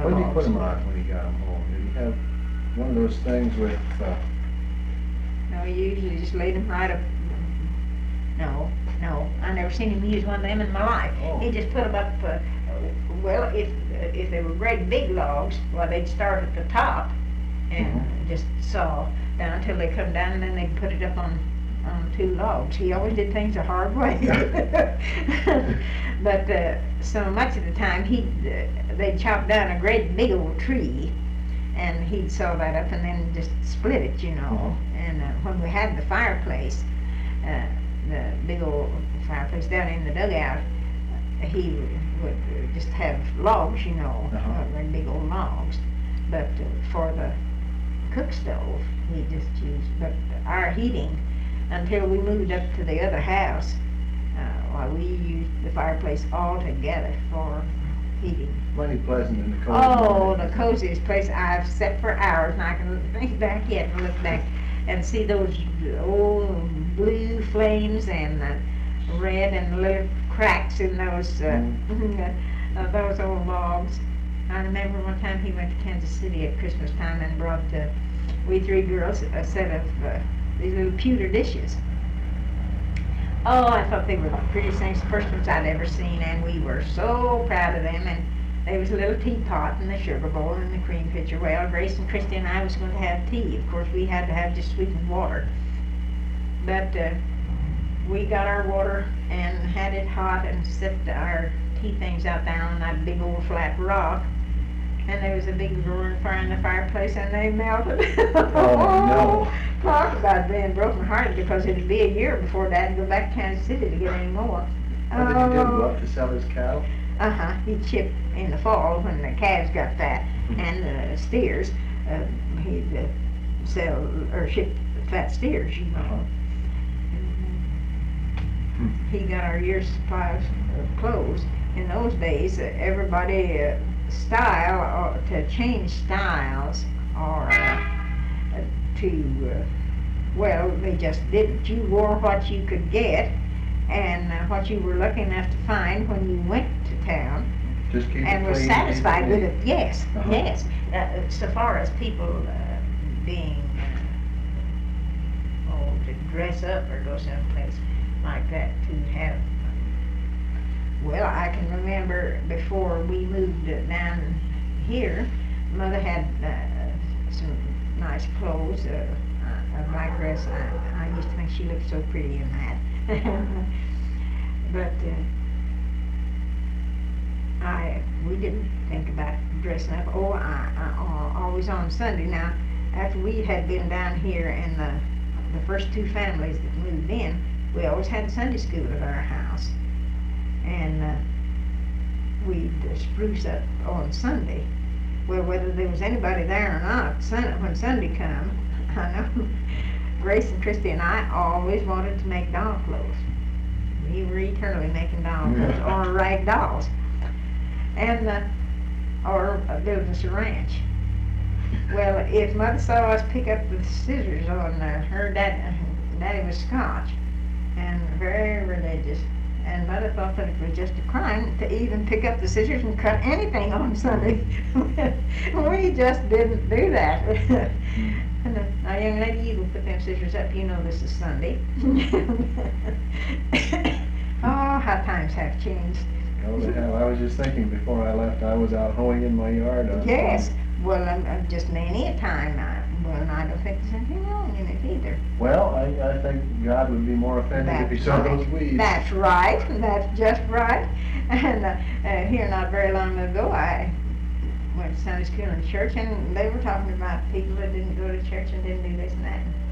When did you put logs. them out when you got them home? Did you have one of those things with, No, you usually just laid them right up. No, I never seen him use one of them in my life. Oh. He just put them up, well, if they were great big logs, well, they'd start at the top and just saw down until they come down, and then they'd put it up on two logs. He always did things a hard way. But so much of the time, they'd chop down a great big old tree, and he'd saw that up and then just split it, you know. And when we had the fireplace, the big old fireplace down in the dugout, he would just have logs, you know, very big old logs. But for the cook stove, he just used, but our heating, until we moved up to the other house, well, we used the fireplace all together for heating. plenty pleasant in the cold? Oh, the coziest place I've sat for hours, and I can think back yet and look back and see those old blue flames and red and little cracks in those old logs. I remember one time he went to Kansas City at Christmas time and brought we three girls a set of these little pewter dishes. Oh, I thought they were the prettiest things, the first ones I'd ever seen, and we were so proud of them. And there was a little teapot and the sugar bowl and the cream pitcher. Well, Grace and Christy and I was going to have tea. Of course, we had to have just sweetened water. But we got our water and had it hot and set our tea things out there on that big old flat rock. And there was a big roaring fire in the fireplace, and they melted. Oh, no. Talk about being broken-hearted, because it'd be a year before Dad would go back to Kansas City to get any more. What did he do, go up to sell his cattle? He'd ship in the fall when the calves got fat, and the steers, he'd sell or ship fat steers, you know. He got our year's supply of clothes. In those days, everybody style, or to change styles, or well, they just didn't. You wore what you could get, and what you were lucky enough to find when you went to town, Just keep and it was clean, satisfied keep it with neat. it. Yes, yes. So far as people being to dress up or go someplace like that to have. Well, I can remember before we moved down here, Mother had some nice clothes. My dress, I used to think she looked so pretty in that. But we didn't think about dressing up. Oh, always on Sunday. Now, after we had been down here and the first two families that moved in, we always had Sunday school at our house. And we'd spruce up on Sunday. Well, whether there was anybody there or not, when Sunday come, I know Grace and Christy and I always wanted to make doll clothes. We were eternally making doll clothes, or rag dolls, and or building us a ranch. Well, if Mother saw us pick up the scissors on her daddy was Scotch and very religious. And Mother thought that it was just a crime to even pick up the scissors and cut anything on Sunday. We just didn't do that. Now, young lady, you can put them scissors up. You know this is Sunday. Oh, how times have changed. Oh, the hell, I was just thinking before I left, I was out hoeing in my yard. Yes. Well, just many a time. And I don't think there's anything wrong in it either. Well, I think God would be more offended if he saw those weeds. That's right. That's just right. And here not very long ago, I went to Sunday school in church, and they were talking about people that didn't go to church and didn't do this and that.